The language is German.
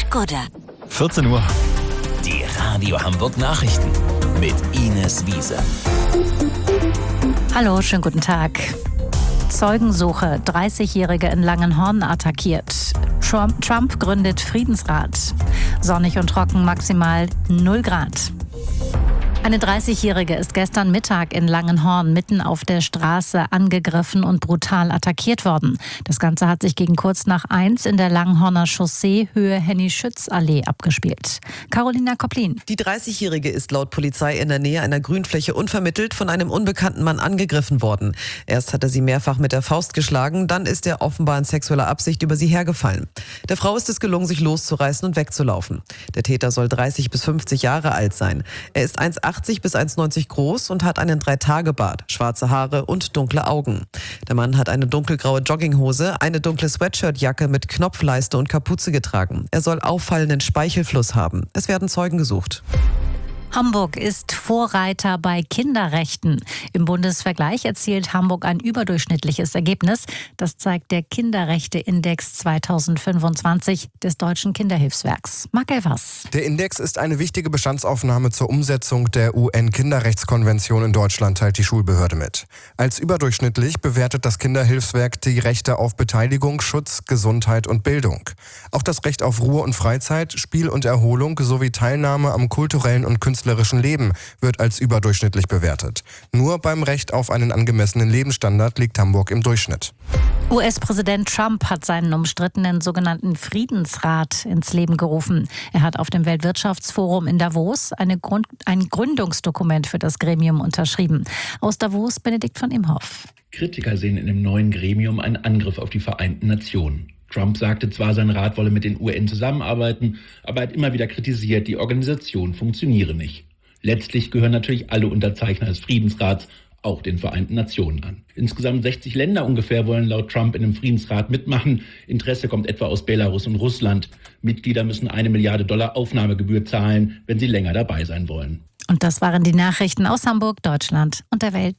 oder? 14 Uhr. Die Radio Hamburg Nachrichten mit Ines Wiese. Hallo, schönen guten Tag. Zeugensuche, 30-Jährige in Langenhorn attackiert. Trump gründet Friedensrat. Sonnig und trocken, maximal 0 Grad. Eine 30-Jährige ist gestern Mittag in Langenhorn mitten auf der Straße angegriffen und brutal attackiert worden. Das Ganze hat sich gegen kurz nach 1 in der Langenhorner Chaussee Höhe Henny-Schütz-Allee abgespielt. Carolina Koplin. Die 30-Jährige ist laut Polizei in der Nähe einer Grünfläche unvermittelt von einem unbekannten Mann angegriffen worden. Erst hat er sie mehrfach mit der Faust geschlagen, dann ist er offenbar in sexueller Absicht über sie hergefallen. Der Frau ist es gelungen, sich loszureißen und wegzulaufen. Der Täter soll 30 bis 50 Jahre alt sein. Er ist 1,80 bis 1,90 groß und hat einen 3-Tage-Bart, schwarze Haare und dunkle Augen. Der Mann hat eine dunkelgraue Jogginghose, eine dunkle Sweatshirtjacke mit Knopfleiste und Kapuze getragen. Er soll auffallenden Speichelfluss haben. Es werden Zeugen gesucht. Hamburg ist Vorreiter bei Kinderrechten. Im Bundesvergleich erzielt Hamburg ein überdurchschnittliches Ergebnis. Das zeigt der Kinderrechteindex 2025 des Deutschen Kinderhilfswerks. Marc Elvers. Der Index ist eine wichtige Bestandsaufnahme zur Umsetzung der UN-Kinderrechtskonvention in Deutschland, teilt die Schulbehörde mit. Als überdurchschnittlich bewertet das Kinderhilfswerk die Rechte auf Beteiligung, Schutz, Gesundheit und Bildung. Auch das Recht auf Ruhe und Freizeit, Spiel und Erholung sowie Teilnahme am kulturellen und künstlerischen Leben wird als überdurchschnittlich bewertet. Nur beim Recht auf einen angemessenen Lebensstandard liegt Hamburg im Durchschnitt. US-Präsident Trump hat seinen umstrittenen sogenannten Friedensrat ins Leben gerufen. Er hat auf dem Weltwirtschaftsforum in Davos ein Gründungsdokument für das Gremium unterschrieben. Aus Davos Benedikt von Imhoff. Kritiker sehen in dem neuen Gremium einen Angriff auf die Vereinten Nationen. Trump sagte zwar, sein Rat wolle mit den UN zusammenarbeiten, aber hat immer wieder kritisiert, die Organisation funktioniere nicht. Letztlich gehören natürlich alle Unterzeichner des Friedensrats auch den Vereinten Nationen an. Insgesamt 60 Länder ungefähr wollen laut Trump in dem Friedensrat mitmachen. Interesse kommt etwa aus Belarus und Russland. Mitglieder müssen $1 Milliarde Aufnahmegebühr zahlen, wenn sie länger dabei sein wollen. Und das waren die Nachrichten aus Hamburg, Deutschland und der Welt.